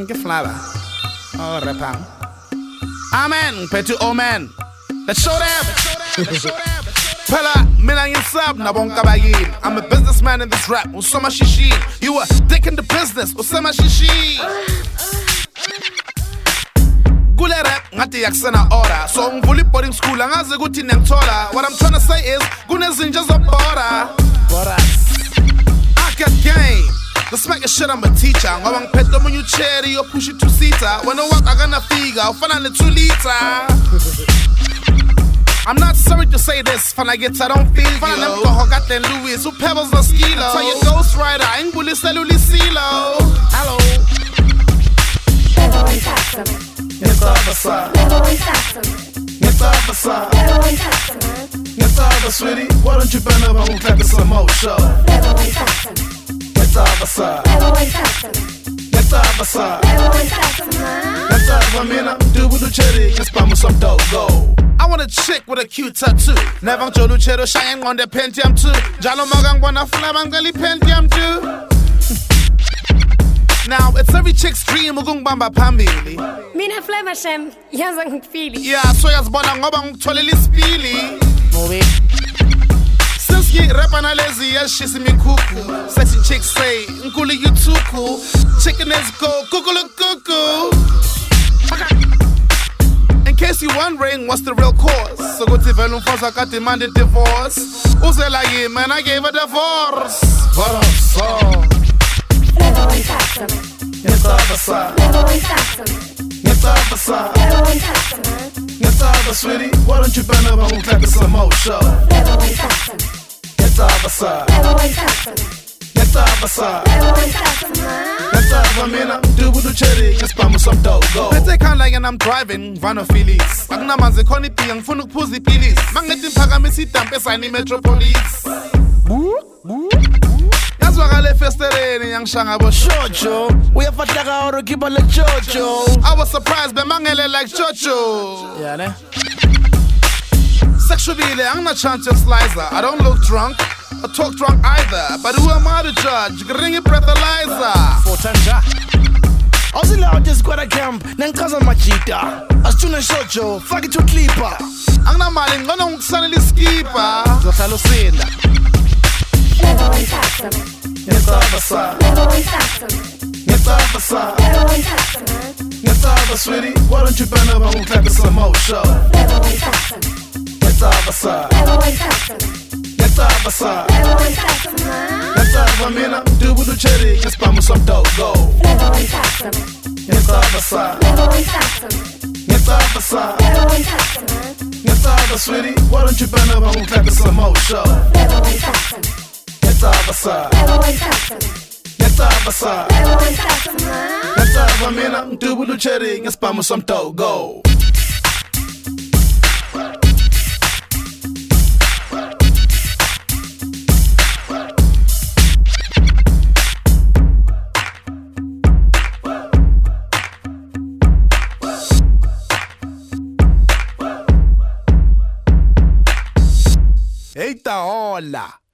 Get flower. Oh, rapang. Amen. Petty omen. Let's show them. Pella, mina yinsab na bonka bagin. I'm a businessman in this rap. Usama shishi. You a dick in the business. Usama shishi. Gule rap ngati yaksana ora. So ngvuli boarding school angaze guti nemtola. What I'm trying to say is gune zinja zobora. I got game. The smack your shit, I'm a teacher. Ngawang pedo when you cherry or push it 2-seater. When I walk, I gonna figure. Finally 2 liter. I'm not sorry to say this. When I get, I don't feel you. Finally, I'm gonna got then Louis. Who pebbles the skilo? Tell your ghost rider. I ain't bully celluli silo. Hello. Yes, officer. Yes, officer. Yes, officer, sweetie. Why don't you bend over and clap this some more show? Yes, officer. Yes, officer. Yes, officer, mina. Do with the cherry. Just buy me some dope, go. I want a chick with a cute tattoo. Never jolu chero shine on the Pentium 2. Jalo magang wana flamangali Pentium 2. Now it's every chick's dream ugung bamba pambili. Mina flema shem yazang fili. Yeah, so yas bona ngoba ngitholele isipili. Movie. Since ye rap analyze yashisi mikuku. Sexy chicks say nkuli yutuku. Chicken is go kukulu kuku. In case you wondering what's the real cause, so go to Velum Fosa got demanded divorce. Uzela ye man, I gave a divorce. What up, so? Yes, officer. Yes, officer. Yes, officer, sweetie. Why don't you bend over and clap some more show? Yes, officer. Yes, officer. Yes, officer, mina. Do with the cherry. Just buy me some dope, go. I take on like and I'm driving, Vano Phillies. Magna manze koni piyang funuk puzi pilis. Mangetim pagamisi tampe sani metropolis. Yazwagale festereni yang shangabo shocho. We have fataka oro kibale chocho. I was surprised by mangele like chocho. Yeah, ne? Sexually, I'm not chance of slicer. I don't look drunk. I talk drunk either, but who am I to judge? Ring it breathalyzer. I was in the just got a camp, then cousin machita. As soon as shocho, fuck it to clipper. I'm not malling, no one suddenly skipper. So hello, Cinda. Yes, officer. Yes, officer. Yes, officer, sweetie. Why don't you bend over and clap some more show? Yes, officer. Yes, officer. Yes, officer, mina. Do with the cherry. Just buy me some dope, go. Yes, officer. Yes, officer. Yes, officer, sweetie. Why don't you bend over and clap some more show? Yes, officer. Yes, officer. Yes, officer, mina. Do with the cherry. Just buy me some dope, go. Eita, hola.